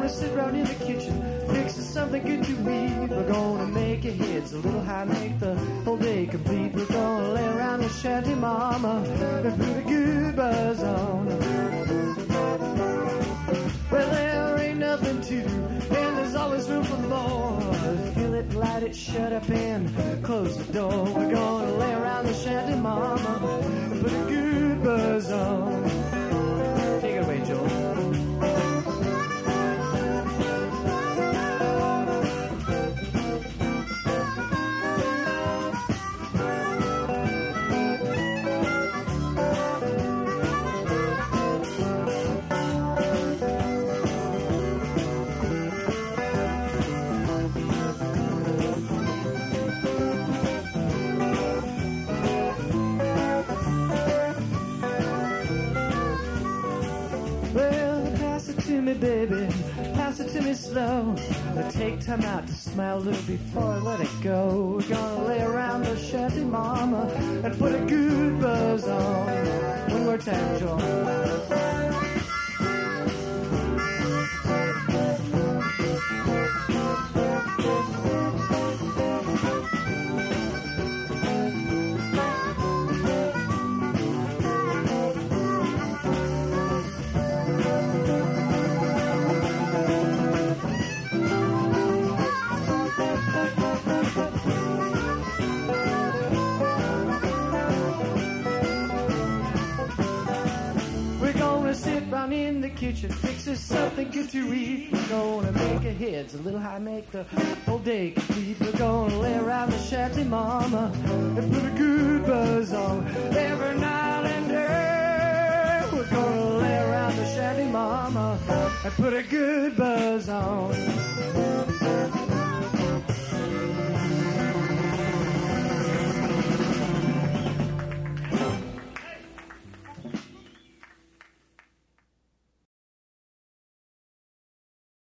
gonna sit round in the kitchen, fix us something good to eat. We're gonna make our heads a little high, make the whole day complete. We're gonna lay around the shanty, mama, and put a good buzz on. Well, there ain't nothing to do, and there's always room for more. Fill it, light it, shut up, and close the door. We're gonna lay around the shanty, mama, and put a good buzz on. Take it away, Joel. Baby, pass it to me slow. Take time out to smile a little before I let it go. We're gonna lay around the shanty, mama, and put a good buzz on. One more time, Joel. In the kitchen, fix us something good to eat. We're gonna make our heads a little high, make the whole day complete. We're gonna lay around the shanty, mama, and put a good buzz on. Every night and day, we're gonna lay around the shanty, mama, and put a good buzz on.